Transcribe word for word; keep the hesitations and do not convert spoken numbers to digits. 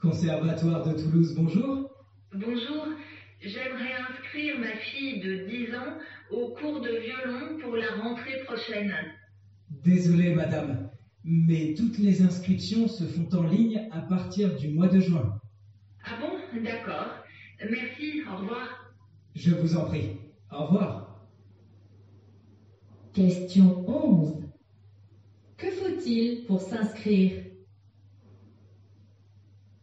Conservatoire de Toulouse, bonjour. Bonjour, j'aimerais inscrire ma fille de dix ans au cours de violon pour la rentrée prochaine. Désolé, madame, mais toutes les inscriptions se font en ligne à partir du mois de juin. Ah bon, d'accord. Merci, au revoir. Je vous en prie. Au revoir. Question onze. Que faut-il pour s'inscrire ?